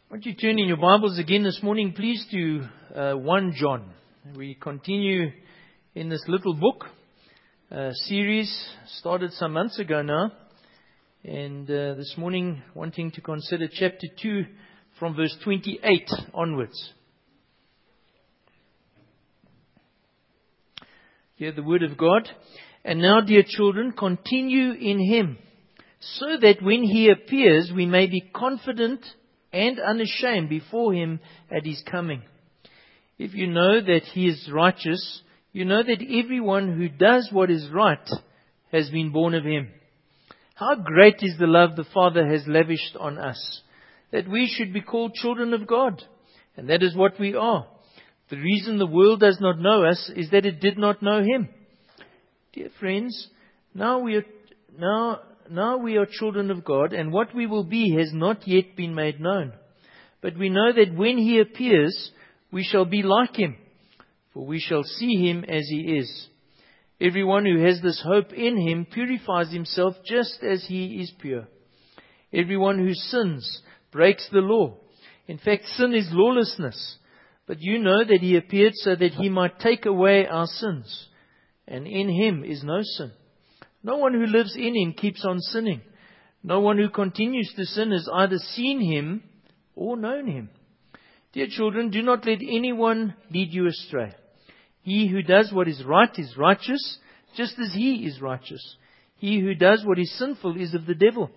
Won't you turn in your Bibles again this morning, please, to 1 John. We continue in this little book series, started some months ago now. And this morning, wanting to consider chapter 2 from verse 28 onwards. Hear the word of God. And now, dear children, continue in Him, so that when He appears, we may be confident and unashamed before Him at His coming. If you know that He is righteous, you know that everyone who does what is right has been born of Him. How great is the love the Father has lavished on us, that we should be called children of God. And that is what we are. The reason the world does not know us is that it did not know Him. Dear friends, now we are children of God, and what we will be has not yet been made known. But we know that when He appears, we shall be like Him, for we shall see Him as He is. Everyone who has this hope in Him purifies himself just as He is pure. Everyone who sins breaks the law. In fact, sin is lawlessness. But you know that He appeared so that He might take away our sins. And in Him is no sin. No one who lives in Him keeps on sinning. No one who continues to sin has either seen Him or known Him. Dear children, do not let anyone lead you astray. He who does what is right is righteous, just as He is righteous. He who does what is sinful is of the devil,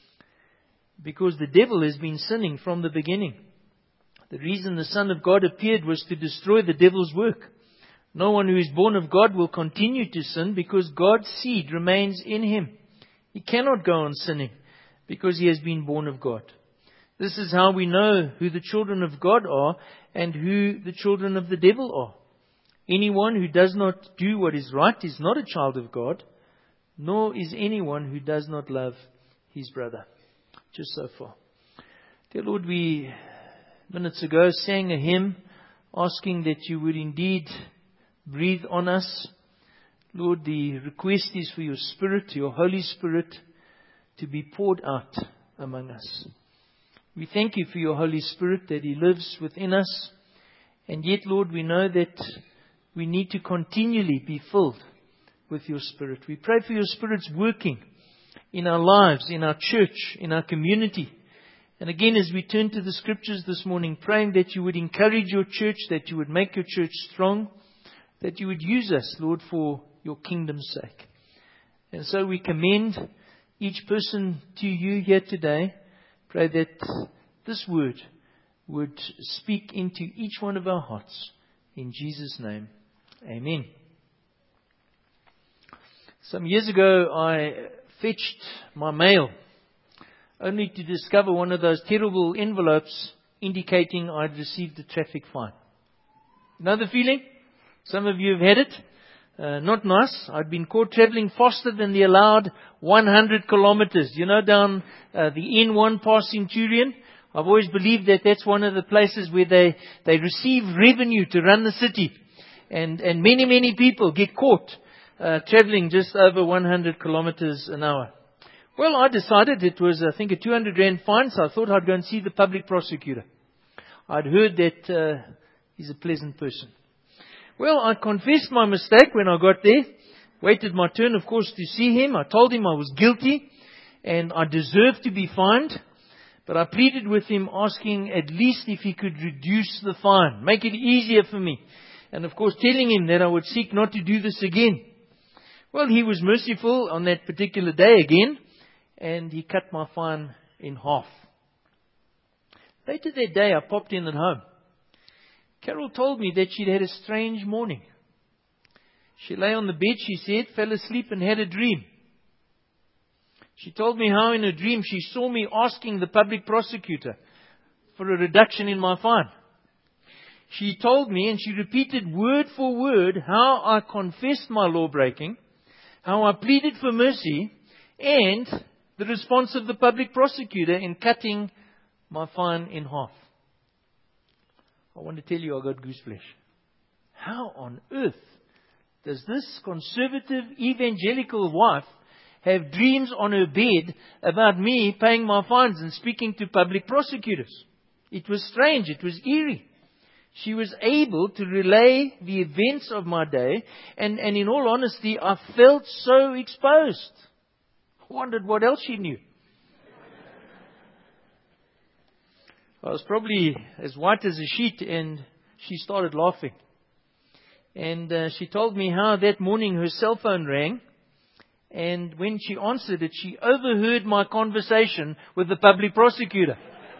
because the devil has been sinning from the beginning. The reason the Son of God appeared was to destroy the devil's work. No one who is born of God will continue to sin, because God's seed remains in him. He cannot go on sinning, because he has been born of God. This is how we know who the children of God are and who the children of the devil are. Anyone who does not do what is right is not a child of God, nor is anyone who does not love his brother. Just so far. Dear Lord, we minutes ago sang a hymn asking that You would indeed breathe on us. Lord, the request is for Your Spirit, Your Holy Spirit, to be poured out among us. We thank You for Your Holy Spirit, that He lives within us. And yet, Lord, we know that we need to continually be filled with Your Spirit. We pray for Your Spirit's working in our lives, in our church, in our community. And again, as we turn to the Scriptures this morning, praying that You would encourage Your church, that You would make Your church strong, that You would use us, Lord, for Your kingdom's sake. And so we commend each person to You here today. Pray that this word would speak into each one of our hearts. In Jesus' name, amen. Some years ago, I fetched my mail, only to discover one of those terrible envelopes indicating I'd received a traffic fine. You know the feeling? Some of you have had it. Not nice. I'd been caught travelling faster than the allowed 100 kilometres. You know, down the N1 past Centurion. I've always believed that that's one of the places where they receive revenue to run the city. And many people get caught travelling just over 100 kilometres an hour. Well, I decided it was, I think, a 200 Rand fine, so I thought I'd go and see the public prosecutor. I'd heard that he's a pleasant person. Well, I confessed my mistake when I got there. Waited my turn, of course, to see him. I told him I was guilty and I deserved to be fined. But I pleaded with him, asking at least if he could reduce the fine, make it easier for me. And of course, telling him that I would seek not to do this again. Well, he was merciful on that particular day again, and he cut my fine in half. Later that day, I popped in at home. Carol told me that she'd had a strange morning. She lay on the bed, she said, fell asleep and had a dream. She told me how in a dream she saw me asking the public prosecutor for a reduction in my fine. She told me, and she repeated word for word, how I confessed my law breaking, how I pleaded for mercy, and the response of the public prosecutor in cutting my fine in half. I want to tell you, I got gooseflesh. How on earth does this conservative evangelical wife have dreams on her bed about me paying my fines and speaking to public prosecutors? It was strange. It was eerie. She was able to relay the events of my day, and in all honesty, I felt so exposed. I wondered what else she knew. I was probably as white as a sheet, and she started laughing. And she told me how that morning her cell phone rang, and when she answered it, she overheard my conversation with the public prosecutor.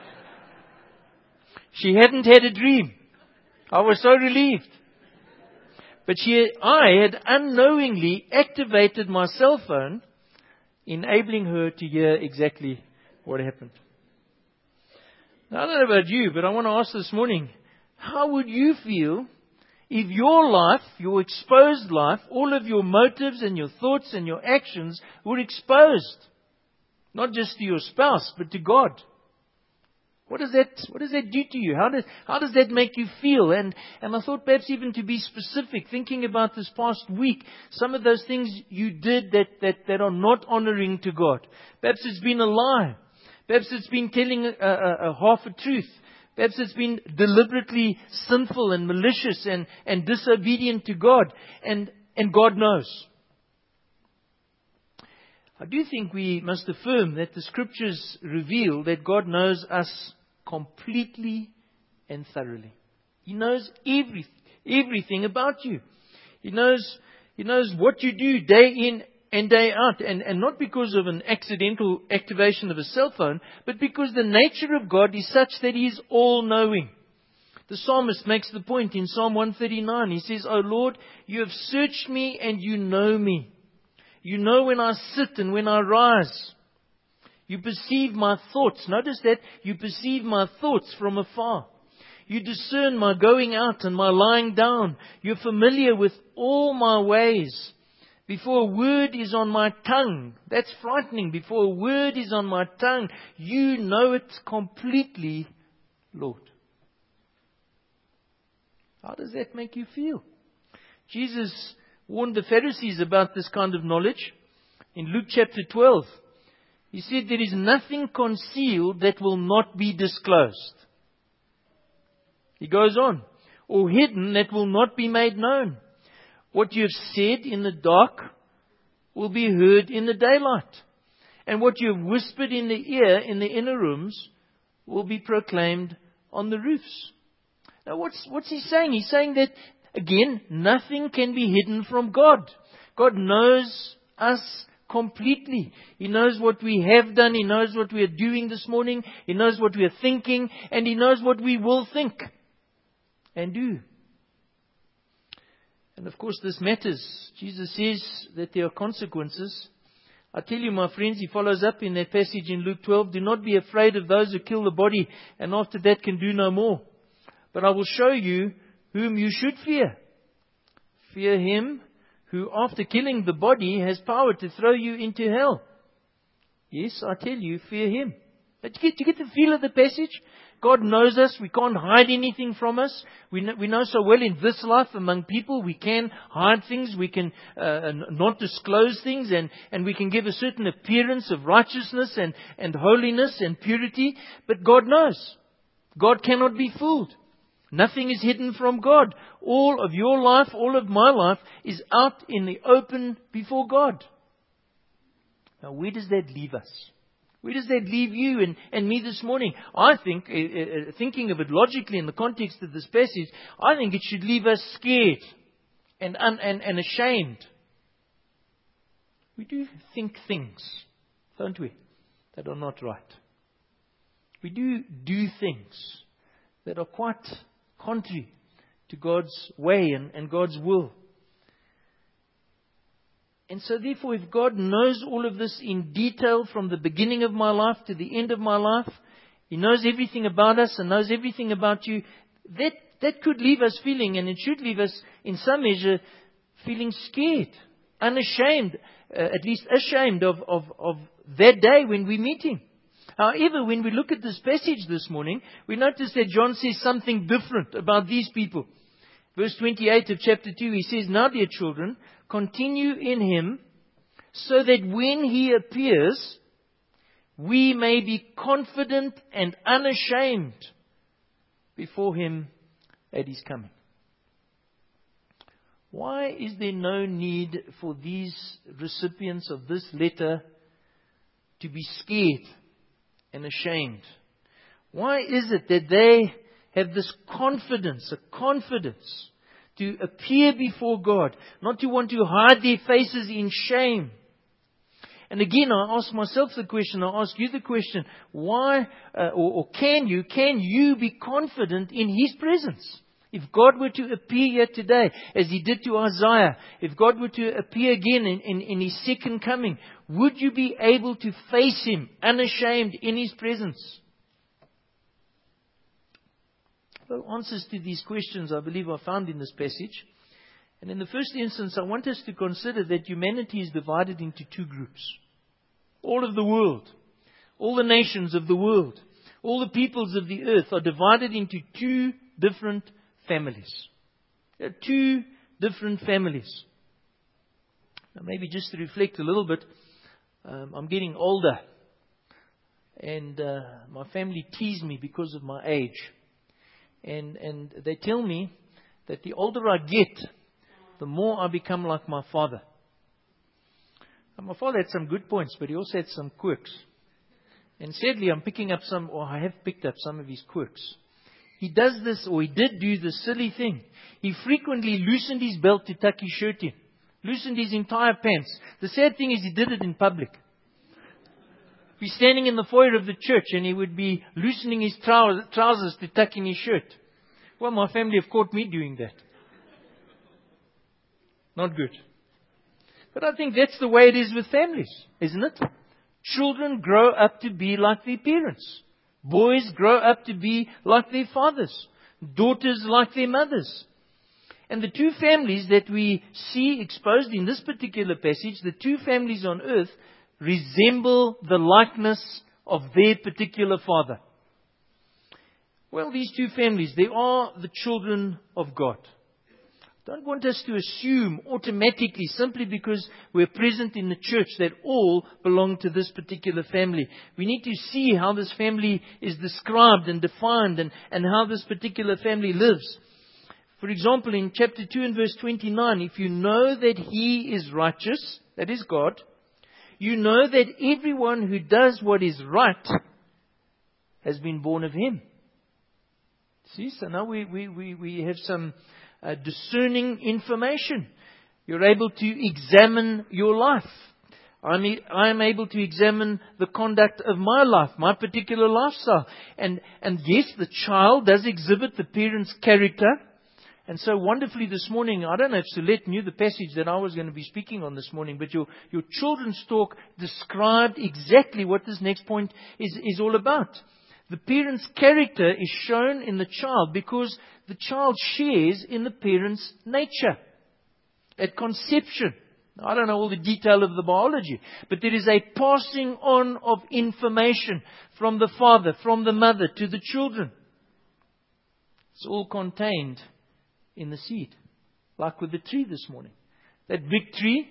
She hadn't had a dream. I was so relieved. But I had unknowingly activated my cell phone, enabling her to hear exactly what happened. Now, I don't know about you, but I want to ask this morning, how would you feel if your life, your exposed life, all of your motives and your thoughts and your actions were exposed? Not just to your spouse, but to God. What does that do to you? How does that make you feel? And I thought perhaps even to be specific, thinking about this past week, some of those things you did that are not honoring to God. Perhaps it's been a lie. Perhaps it's been telling a half a truth. Perhaps it's been deliberately sinful and malicious and disobedient to God. And God knows. I do think we must affirm that the Scriptures reveal that God knows us completely and thoroughly. He knows everything about you. He knows what you do day in and day out. And not because of an accidental activation of a cell phone, but because the nature of God is such that He is all-knowing. The psalmist makes the point in Psalm 139. He says, "O Lord, you have searched me and you know me. You know when I sit and when I rise. You perceive my thoughts." Notice that. You perceive my thoughts from afar. You discern my going out and my lying down. You're familiar with all my ways. Before a word is on my tongue, that's frightening. Before a word is on my tongue, you know it completely, Lord. How does that make you feel? Jesus warned the Pharisees about this kind of knowledge. In Luke chapter 12, He said, "There is nothing concealed that will not be disclosed." He goes on, "or hidden that will not be made known. What you have said in the dark will be heard in the daylight. And what you have whispered in the ear in the inner rooms will be proclaimed on the roofs." Now what's He saying? He's saying that, again, nothing can be hidden from God. God knows us completely. He knows what we have done. He knows what we are doing this morning. He knows what we are thinking. And He knows what we will think and do. And of course this matters. Jesus says that there are consequences. I tell you, my friends, He follows up in that passage in Luke 12, "Do not be afraid of those who kill the body and after that can do no more. But I will show you whom you should fear. Fear Him who after killing the body has power to throw you into hell." Yes, I tell you, fear Him. But do you get the feel of the passage? God knows us. We can't hide anything from us. We know so well in this life among people, we can hide things. We can not disclose things. And we can give a certain appearance of righteousness and holiness and purity. But God knows. God cannot be fooled. Nothing is hidden from God. All of your life, all of my life is out in the open before God. Now, where does that leave us? Where does that leave you and me this morning? I think, thinking of it logically in the context of this passage, I think it should leave us scared and ashamed. We do think things, don't we, that are not right. We do things that are quite contrary to God's way and God's will. And so therefore, if God knows all of this in detail from the beginning of my life to the end of my life, He knows everything about us and knows everything about you, that could leave us feeling, and it should leave us in some measure feeling scared, unashamed, at least ashamed of that day when we meet Him. However, when we look at this passage this morning, we notice that John says something different about these people. Verse 28 of chapter 2, he says, "Now, dear children, continue in Him, so that when He appears, we may be confident and unashamed before Him at His coming. Why is there no need for these recipients of this letter to be scared and ashamed? Why is it that they have this confidence, a confidence to appear before God, not to want to hide their faces in shame? And again, I ask myself the question, I ask you the question, why, or can you be confident in His presence? If God were to appear here today, as He did to Isaiah, if God were to appear again in His second coming, would you be able to face Him unashamed in His presence? The answers to these questions, I believe, are found in this passage. And in the first instance, I want us to consider that humanity is divided into two groups. All of the world, all the nations of the world, all the peoples of the earth are divided into two different families. There are two different families. Now maybe just to reflect a little bit, I'm getting older. And my family tease me because of my age. And they tell me that the older I get, the more I become like my father. And my father had some good points, but he also had some quirks. And sadly, I have picked up some of his quirks. He does this, or he did do this silly thing. He frequently loosened his belt to tuck his shirt in. Loosened his entire pants. The sad thing is he did it in public. He's standing in the foyer of the church and he would be loosening his trousers to tuck in his shirt. Well, my family have caught me doing that. Not good. But I think that's the way it is with families, isn't it? Children grow up to be like their parents. Boys grow up to be like their fathers. Daughters like their mothers. And the two families that we see exposed in this particular passage, the two families on earth, resemble the likeness of their particular father. Well, these two families, they are the children of God. Don't want us to assume automatically, simply because we're present in the church, that all belong to this particular family. We need to see how this family is described and defined and how this particular family lives. For example, in chapter 2 and verse 29, if you know that He is righteous, that is God, you know that everyone who does what is right has been born of Him. See, so now we have some discerning information. You're able to examine your life. I am able to examine the conduct of my life, my particular lifestyle. And yes, the child does exhibit the parent's character. And so wonderfully this morning, I don't know if Celeste knew the passage that I was going to be speaking on this morning, but your children's talk described exactly what this next point is all about. The parent's character is shown in the child because the child shares in the parent's nature at conception. Now, I don't know all the detail of the biology, but there is a passing on of information from the father, from the mother to the children. It's all contained in the seed, like with the tree this morning. That big tree,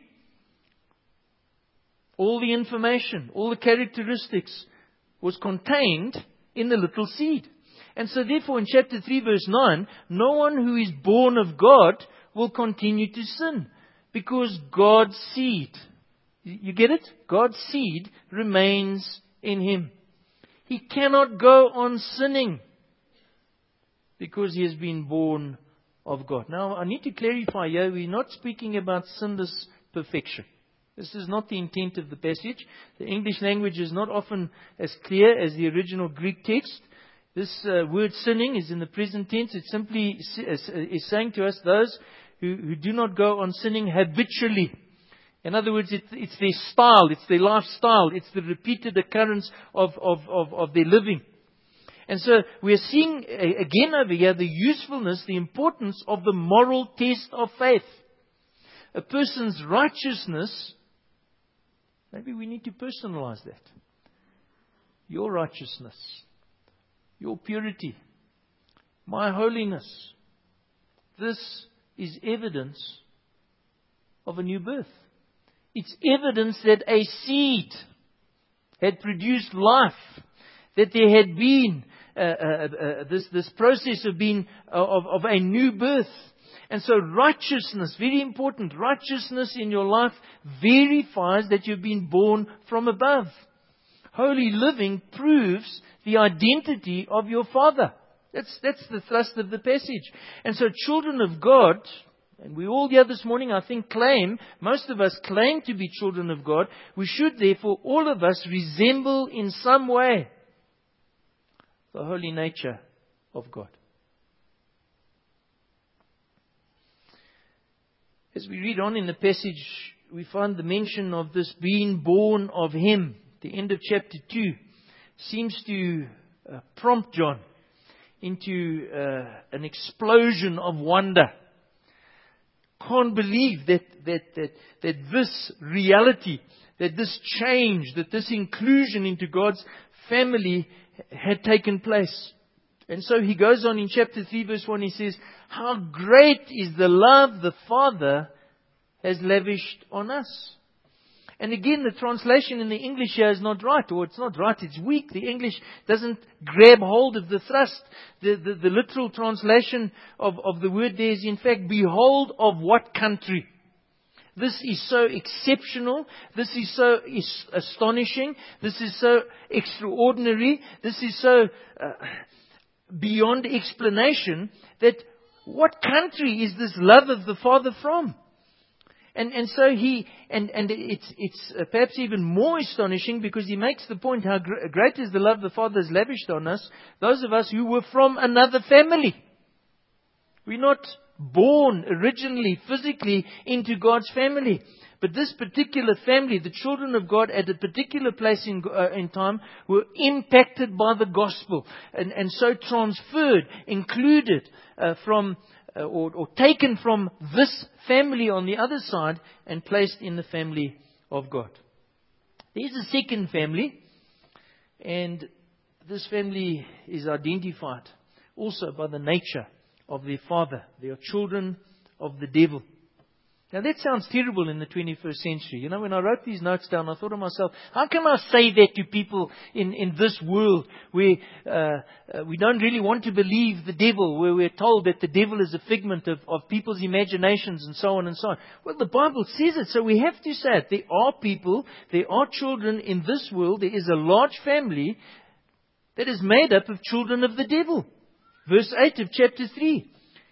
all the information, all the characteristics was contained in the little seed. And so therefore in chapter 3 verse 9, no one who is born of God will continue to sin, because God's seed, you get it? God's seed remains in him. He cannot go on sinning because he has been born of God. Now, I need to clarify here, we're not speaking about sinless perfection. This is not the intent of the passage. The English language is not often as clear as the original Greek text. This word sinning is in the present tense. It simply is saying to us those who do not go on sinning habitually. In other words, it's their style, it's their lifestyle, it's the repeated occurrence of their living. And so we are seeing again over here the usefulness, the importance of the moral test of faith. A person's righteousness, maybe we need to personalize that. Your righteousness, your purity, my holiness. This is evidence of a new birth. It's evidence that a seed had produced life, that there had been this process of being of a new birth. And so righteousness, very important, righteousness in your life verifies that you've been born from above. Holy living proves the identity of your Father. That's the thrust of the passage. And so children of God, and we all here this morning, I think, most of us claim to be children of God. We should therefore, all of us, resemble in some way the holy nature of God. As we read on in the passage, we find the mention of this being born of Him. The end of chapter 2 seems to prompt John into an explosion of wonder. Can't believe that this reality, that this change, that this inclusion into God's family had taken place. And so he goes on in chapter 3 verse 1, he says, how great is the love the Father has lavished on us. And again, the translation in the English here is not right, or it's not right, it's weak. The English doesn't grab hold of the thrust. The literal translation of the word there is in fact, behold of what country. This is so exceptional. This is so astonishing. This is so extraordinary. This is so beyond explanation that what country is this love of the Father from? And so it's perhaps even more astonishing because he makes the point how great is the love the Father has lavished on us, those of us who were from another family. We're not born originally, physically, into God's family. But this particular family, the children of God at a particular place in time, were impacted by the gospel. And so transferred, included from or taken from this family on the other side and placed in the family of God. There's a second family, and this family is identified also by the nature of their father. They are children of the devil. Now that sounds terrible in the 21st century. You know, when I wrote these notes down, I thought to myself, how can I say that to people in this world where we don't really want to believe the devil, where we're told that the devil is a figment of people's imaginations and so on and so on. Well, the Bible says it, so we have to say it. There are people, there are children in this world, there is a large family that is made up of children of the devil. Verse 8 of chapter 3.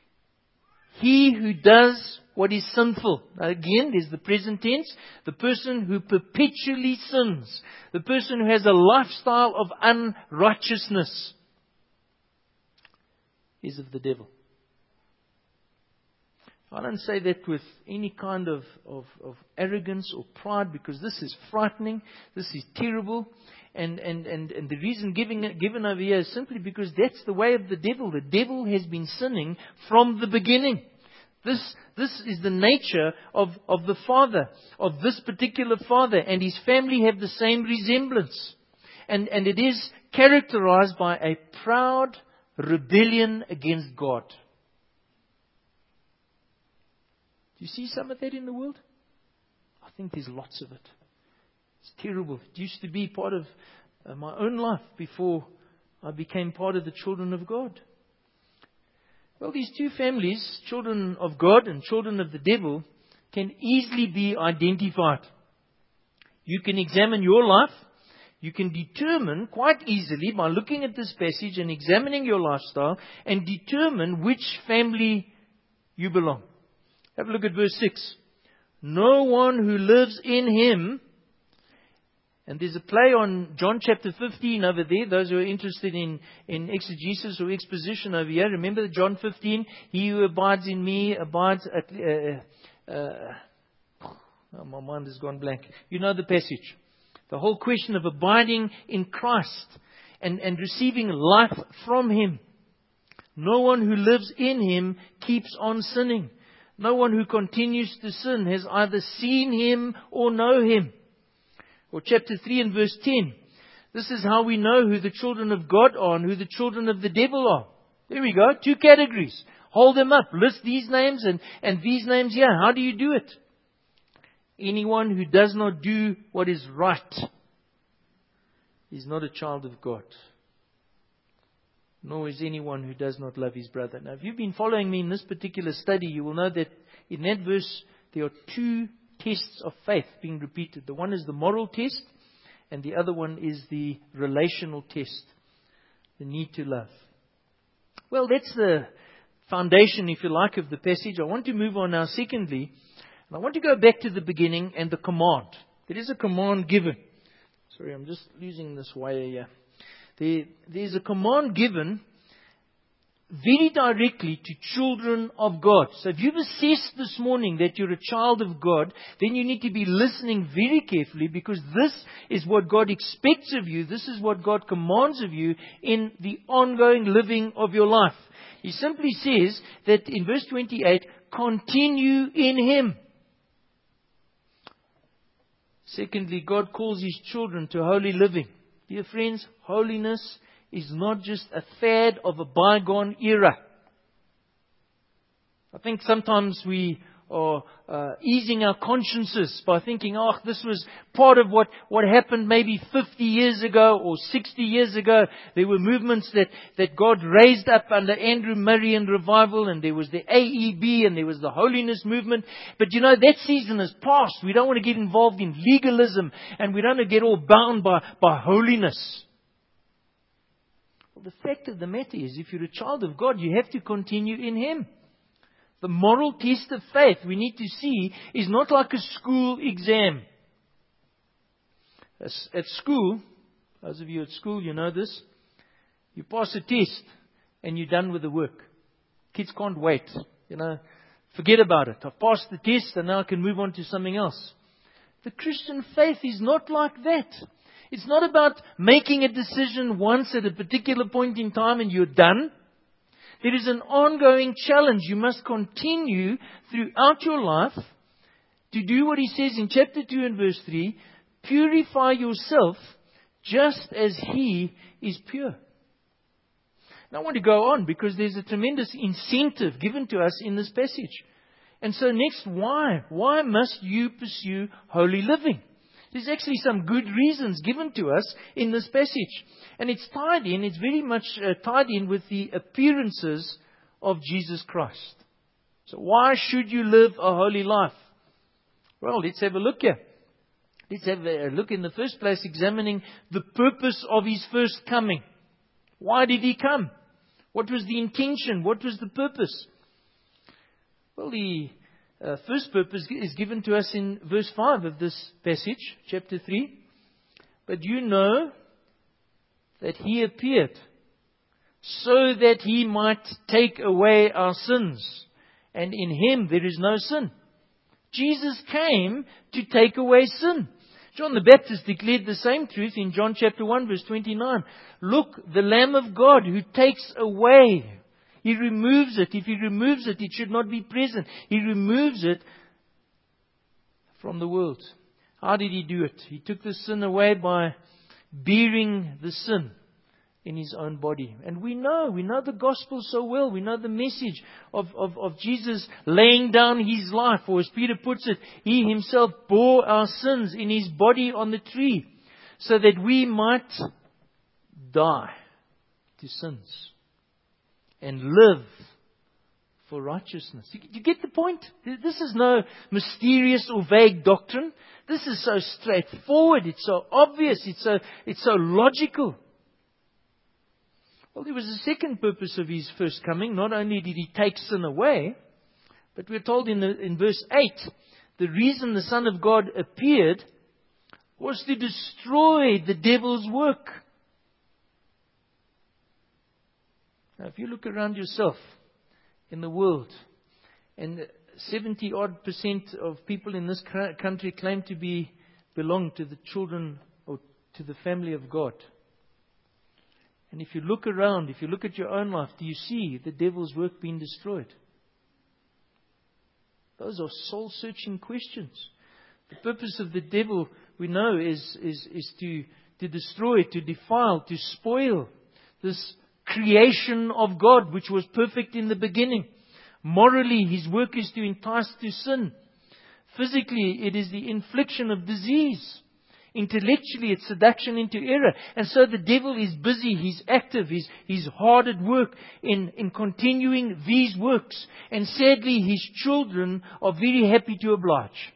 He who does what is sinful. Now again, there's the present tense. The person who perpetually sins. The person who has a lifestyle of unrighteousness is of the devil. I don't say that with any kind of arrogance or pride, because this is frightening. This is terrible. And the reason given over here is simply because that's the way of the devil. The devil has been sinning from the beginning. This is the nature of the father, of this particular father, and his family have the same resemblance. And it is characterized by a proud rebellion against God. Do you see some of that in the world? I think there's lots of it. It's terrible. It used to be part of my own life before I became part of the children of God. Well, these two families, children of God and children of the devil, can easily be identified. You can examine your life. You can determine quite easily by looking at this passage and examining your lifestyle and determine which family you belong. Have a look at verse 6. No one who lives in Him. And there's a play on John chapter 15 over there. Those who are interested in exegesis or exposition over here. Remember John 15. He who abides in me abides at... my mind has gone blank. You know the passage. The whole question of abiding in Christ and receiving life from Him. No one who lives in Him keeps on sinning. No one who continues to sin has either seen Him or know Him. Or chapter 3 and verse 10. This is how we know who the children of God are and who the children of the devil are. There we go. 2 categories. Hold them up. List these names and these names here. How do you do it? Anyone who does not do what is right is not a child of God. nor is anyone who does not love his brother. Now, if you've been following me in this particular study, you will know that in that verse, there are two tests of faith being repeated. The one is the moral test, and the other one is the relational test, the need to love. Well, that's the foundation, if you like, of the passage. I want to move on now, secondly, and I want to go back to the beginning and the command. There is a command given. Sorry, I'm just losing this wire here. There's a command given very directly to children of God. So if you've assessed this morning that you're a child of God, then you need to be listening very carefully, because this is what God expects of you. This is what God commands of you in the ongoing living of your life. He simply says that in verse 28, continue in Him. Secondly, God calls His children to holy living. Dear friends, holiness is not just a fad of a bygone era. I think sometimes we are easing our consciences by thinking, this was part of what happened maybe 50 years ago or 60 years ago. There were movements that God raised up under Andrew Murray and Revival, and there was the AEB and there was the Holiness Movement. But that season has passed. We don't want to get involved in legalism, and we don't want to get all bound by holiness. Well, the fact of the matter is, if you're a child of God, you have to continue in Him. The moral test of faith we need to see is not like a school exam. At school, those of you at school, you know this, you pass a test and you're done with the work. Kids can't wait. Forget about it. I've passed the test and now I can move on to something else. The Christian faith is not like that. It's not about making a decision once at a particular point in time and you're done. There is an ongoing challenge. You must continue throughout your life to do what He says in chapter 2 and verse 3. Purify yourself just as He is pure. Now I want to go on because there's a tremendous incentive given to us in this passage. And so next, why? Why must you pursue holy living? There's actually some good reasons given to us in this passage. And it's very much tied in with the appearances of Jesus Christ. So why should you live a holy life? Well, let's have a look here. Let's have a look in the first place, examining the purpose of His first coming. Why did He come? What was the intention? What was the purpose? Well, the first purpose is given to us in verse 5 of this passage, chapter 3. But you know that He appeared so that He might take away our sins. And in Him there is no sin. Jesus came to take away sin. John the Baptist declared the same truth in John chapter 1 verse 29. Look, the Lamb of God who takes away. He removes it. If He removes it, it should not be present. He removes it from the world. How did He do it? He took the sin away by bearing the sin in His own body. And we know the gospel so well. We know the message of Jesus laying down His life. Or as Peter puts it, He Himself bore our sins in His body on the tree, so that we might die to sins and live for righteousness. You get the point? This is no mysterious or vague doctrine. This is so straightforward. It's so obvious. It's so logical. Well, there was a second purpose of His first coming. Not only did He take sin away, but we're told in verse 8, the reason the Son of God appeared was to destroy the devil's work. Now, if you look around yourself in the world, and 70-odd% of people in this country claim to belong to the children or to the family of God. And if you look around, if you look at your own life, do you see the devil's work being destroyed? Those are soul-searching questions. The purpose of the devil, we know, is to destroy, to defile, to spoil this creation of God, which was perfect in the beginning. Morally, his work is to entice to sin. Physically, it is the infliction of disease. Intellectually, it's seduction into error. And so the devil is busy, he's active, he's hard at work in continuing these works. And sadly, his children are very happy to oblige.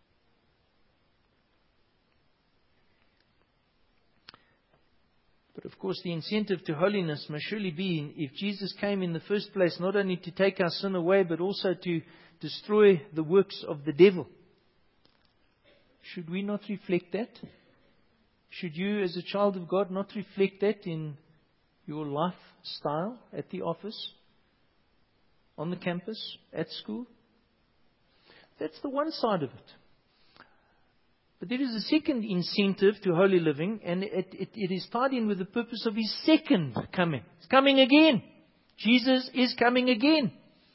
But of course, the incentive to holiness must surely be, if Jesus came in the first place, not only to take our sin away, but also to destroy the works of the devil. Should we not reflect that? Should you, as a child of God, not reflect that in your lifestyle at the office, on the campus, at school? That's the one side of it. But there is a second incentive to holy living, and it is tied in with the purpose of His second coming. He's coming again. Jesus is coming again.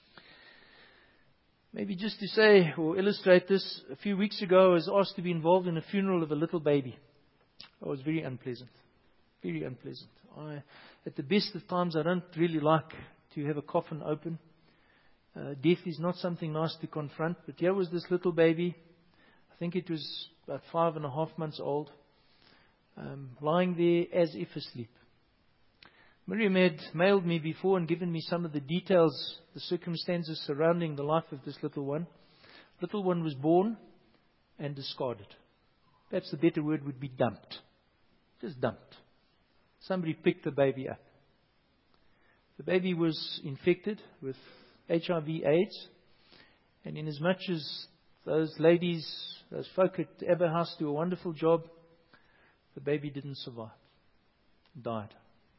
Maybe just to say or illustrate this, a few weeks ago I was asked to be involved in a funeral of a little baby. It was very unpleasant. Very unpleasant. At the best of times, I don't really like to have a coffin open. Death is not something nice to confront. But here was this little baby. I think it was about 5.5 months old. Lying there as if asleep. Miriam had mailed me before and given me some of the details, the circumstances surrounding the life of this little one. Little one was born and discarded. Perhaps the better word would be dumped. Just dumped. Somebody picked the baby up. The baby was infected with HIV/AIDS. And inasmuch as those ladies, those folk at Abba House do a wonderful job, the baby didn't survive. Died.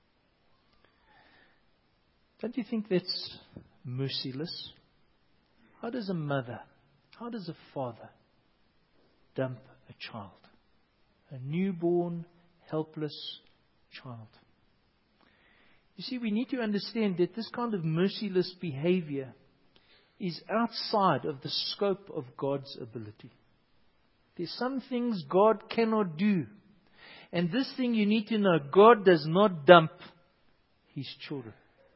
Don't you think that's merciless? How does a mother, how does a father dump a child? A newborn, helpless child. You see, we need to understand that this kind of merciless behavior is outside of the scope of God's ability. There's some things God cannot do. And this thing you need to know, God does not dump His children.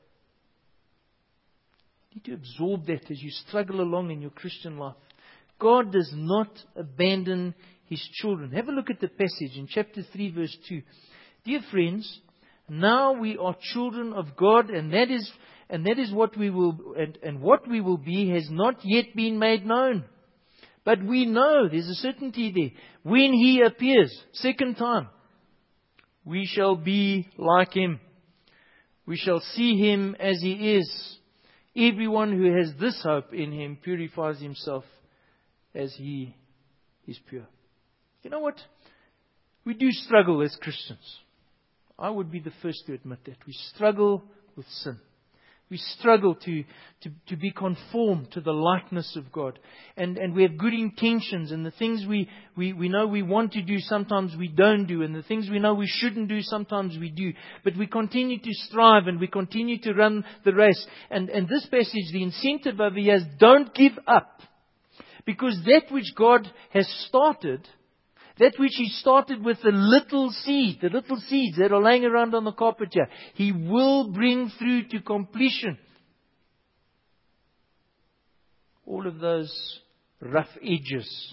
You need to absorb that as you struggle along in your Christian life. God does not abandon His children. Have a look at the passage in chapter 3 verse 2. Dear friends, now we are children of God, and that is what we will, and what we will be has not yet been made known. But we know, there's a certainty there, when He appears, second time, we shall be like Him. We shall see Him as He is. Everyone who has this hope in Him purifies himself as He is pure. You know what? We do struggle as Christians. I would be the first to admit that. We struggle with sin. We struggle to be conformed to the likeness of God. And we have good intentions, and the things we know we want to do, sometimes we don't do. And the things we know we shouldn't do, sometimes we do. But we continue to strive, and we continue to run the race. And this passage, the incentive over here is don't give up. Because that which God has started, that which He started with the little seeds that are laying around on the carpet here, He will bring through to completion. All of those rough edges,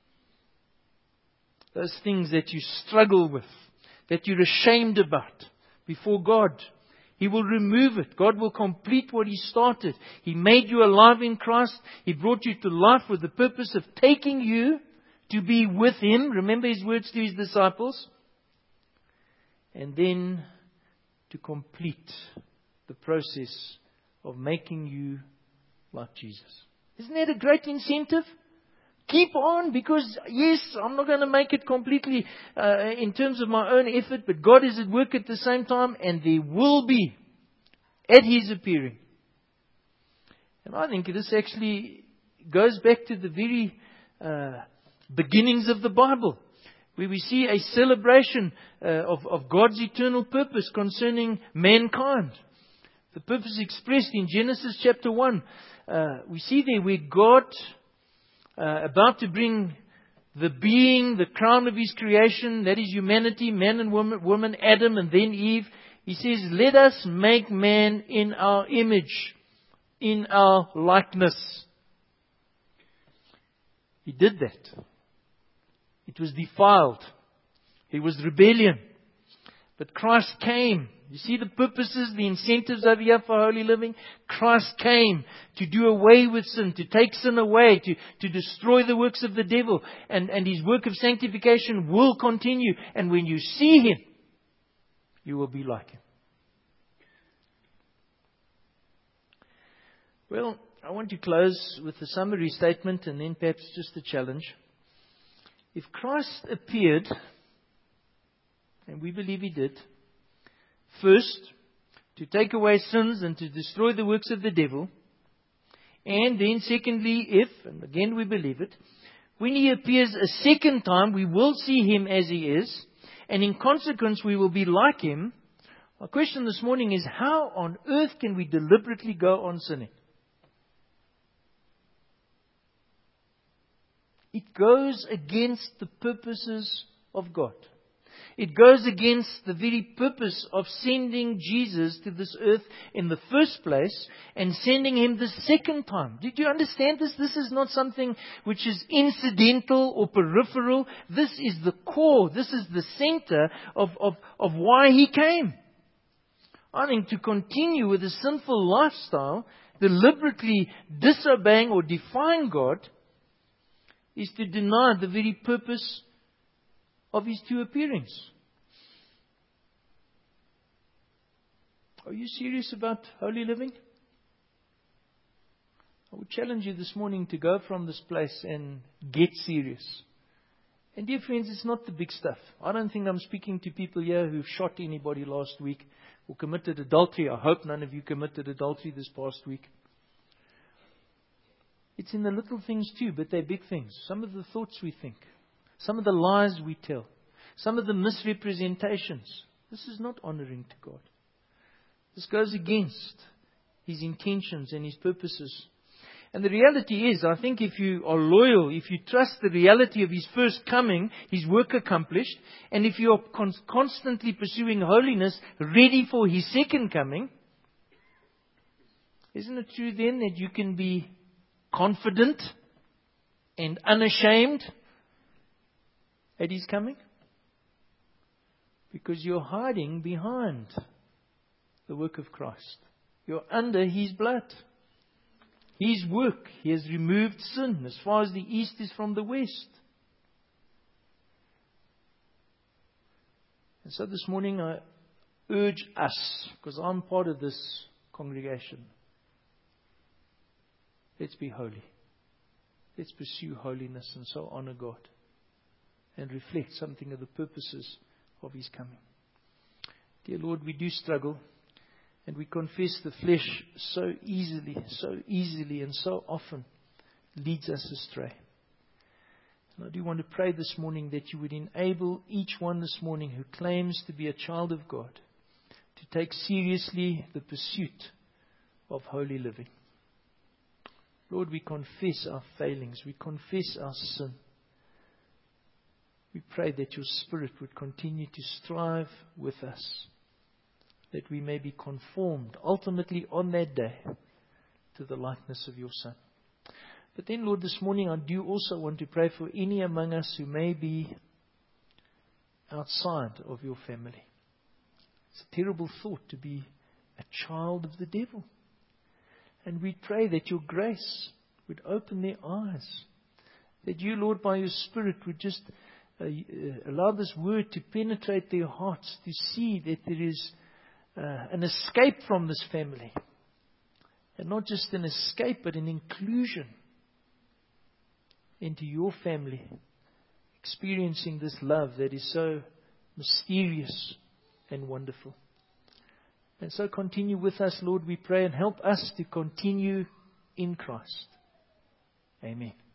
those things that you struggle with, that you're ashamed about before God, He will remove it. God will complete what He started. He made you alive in Christ. He brought you to life with the purpose of taking you to be with Him. Remember His words to His disciples. And then to complete the process of making you like Jesus. Isn't that a great incentive? Keep on, because yes, I'm not going to make it completely in terms of my own effort, but God is at work at the same time, and there will be at His appearing. And I think this actually goes back to the very beginnings of the Bible, where we see a celebration of God's eternal purpose concerning mankind. The purpose expressed in Genesis chapter 1. We see there where God, about to bring the crown of His creation, that is humanity, man and woman, Adam and then Eve. He says, let us make man in our image, in our likeness. He did that. It was defiled. It was rebellion. But Christ came. You see the purposes, the incentives over here for holy living? Christ came to do away with sin, to take sin away, to destroy the works of the devil. And His work of sanctification will continue. And when you see Him, you will be like Him. Well, I want to close with a summary statement and then perhaps just a challenge. If Christ appeared, and we believe He did, first, to take away sins and to destroy the works of the devil, and then secondly, if, and again we believe it, when He appears a second time, we will see Him as He is, and in consequence we will be like Him. My question this morning is, how on earth can we deliberately go on sinning? It goes against the purposes of God. It goes against the very purpose of sending Jesus to this earth in the first place and sending Him the second time. Did you understand this? This is not something which is incidental or peripheral. This is the core. This is the center of why He came. I think to continue with a sinful lifestyle, deliberately disobeying or defying God, is to deny the very purpose of His two appearings. Are you serious about holy living? I would challenge you this morning to go from this place and get serious. And dear friends, it's not the big stuff. I don't think I'm speaking to people here who've shot anybody last week or committed adultery. I hope none of you committed adultery this past week. It's in the little things too, but they're big things. Some of the thoughts we think. Some of the lies we tell. Some of the misrepresentations. This is not honoring to God. This goes against His intentions and His purposes. And the reality is, I think if you are loyal, if you trust the reality of His first coming, His work accomplished, and if you are constantly pursuing holiness, ready for His second coming, isn't it true then that you can be confident and unashamed at His coming? Because you're hiding behind the work of Christ. You're under His blood. His work. He has removed sin as far as the east is from the west. And so this morning I urge us, because I'm part of this congregation, let's be holy. Let's pursue holiness and so honor God and reflect something of the purposes of His coming. Dear Lord, we do struggle and we confess the flesh so easily and so often leads us astray. And I do want to pray this morning that You would enable each one this morning who claims to be a child of God to take seriously the pursuit of holy living. Lord, we confess our failings. We confess our sin. We pray that Your Spirit would continue to strive with us, that we may be conformed ultimately on that day to the likeness of Your Son. But then, Lord, this morning I do also want to pray for any among us who may be outside of Your family. It's a terrible thought to be a child of the devil. And we pray that Your grace would open their eyes. That You, Lord, by Your Spirit would just allow this word to penetrate their hearts, to see that there is an escape from this family. And not just an escape, but an inclusion into Your family. Experiencing this love that is so mysterious and wonderful. And so continue with us, Lord, we pray, and help us to continue in Christ. Amen.